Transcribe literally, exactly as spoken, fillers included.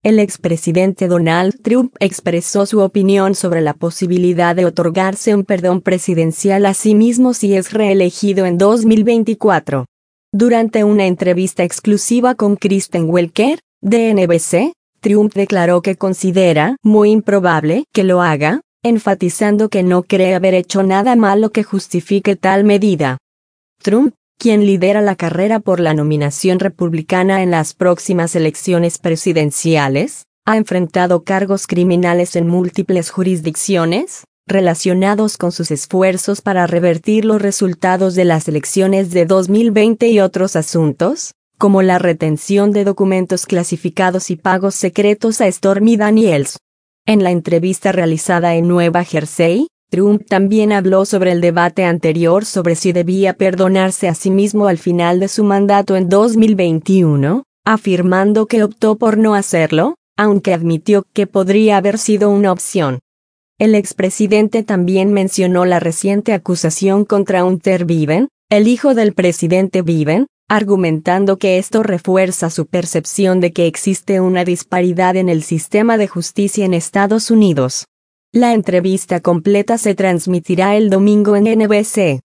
El expresidente Donald Trump expresó su opinión sobre la posibilidad de otorgarse un perdón presidencial a sí mismo si es reelegido en dos mil veinticuatro. Durante una entrevista exclusiva con Kristen Welker, de N B C, Trump declaró que considera muy improbable que lo haga, enfatizando que no cree haber hecho nada malo que justifique tal medida. Trump, quien lidera la carrera por la nominación republicana en las próximas elecciones presidenciales, ha enfrentado cargos criminales en múltiples jurisdicciones, relacionados con sus esfuerzos para revertir los resultados de las elecciones de dos mil veinte y otros asuntos, como la retención de documentos clasificados y pagos secretos a Stormy Daniels. En la entrevista realizada en Nueva Jersey, Trump también habló sobre el debate anterior sobre si debía perdonarse a sí mismo al final de su mandato en dos mil veintiuno, afirmando que optó por no hacerlo, aunque admitió que podría haber sido una opción. El expresidente también mencionó la reciente acusación contra Hunter Biden, el hijo del presidente Biden, argumentando que esto refuerza su percepción de que existe una disparidad en el sistema de justicia en Estados Unidos. La entrevista completa se transmitirá el domingo en N B C.